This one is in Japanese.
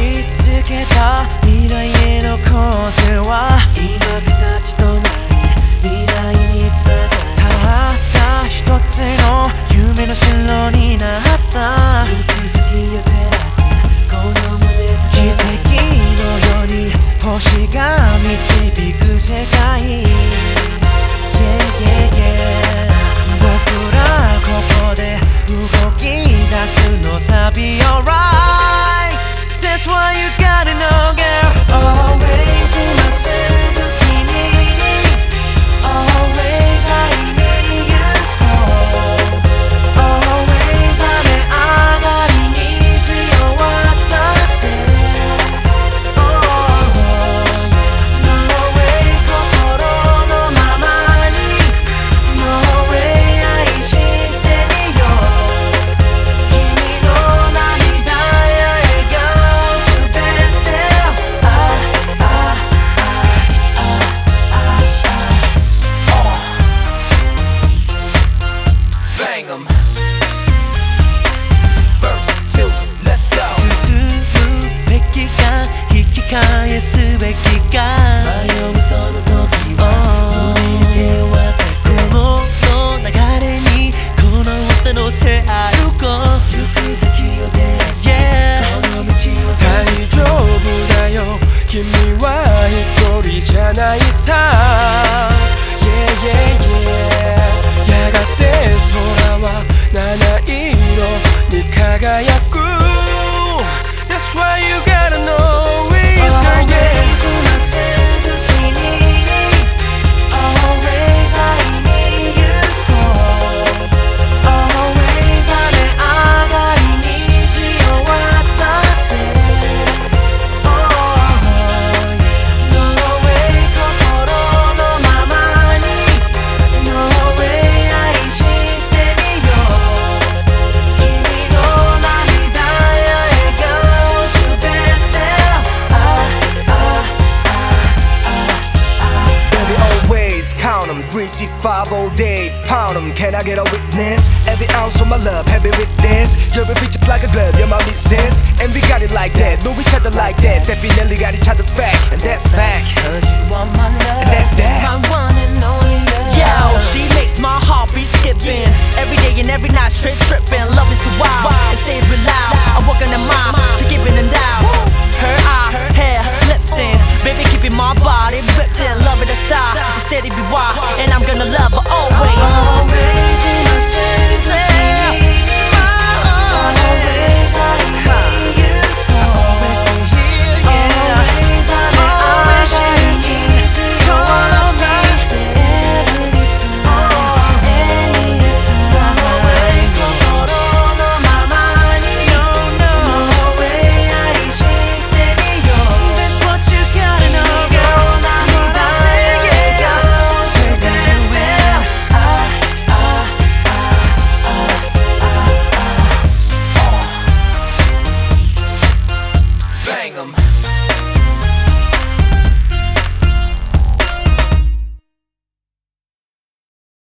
見つけた未来への構成は今形となり未来につながるたった一つの夢の城になった行く先を照らすこの胸と奇跡のように星が導く世界僕らここで動き出すのさ Be alright That's why you gotta know girl Always in my center 君に Always I need you Always 雨上がりに強わったって No way 心のままに No way 愛してみよう君の涙や笑顔すべてBang 'em Verse 2 Let's go 進むべきか引き返すべきか迷うその時は踏み抜け終わってこの流れにこの手のせ歩こう行く先を照らす、この道は大丈夫だよ君は一人じゃないさ Yeah yeah yeah やがて空は七色に輝く That's why you gotta know it's girl yeah Always I need you Always 雨上がりに強わったって No way 心のままに No way 愛してみよう君の涙や笑顔すべて Baby always count 'em 365 all days pound 'em Can I get a witness? Every ounce of my love heavy with this You're a feature like a glove, you're my missus And we got it like that, know each other like that Definitely got each other's back, and that's fact Cause you are my love And that's that My one and only love Yo, she makes my heart be skipping every day and every night, straight tripping, loving so wild and say it real loud.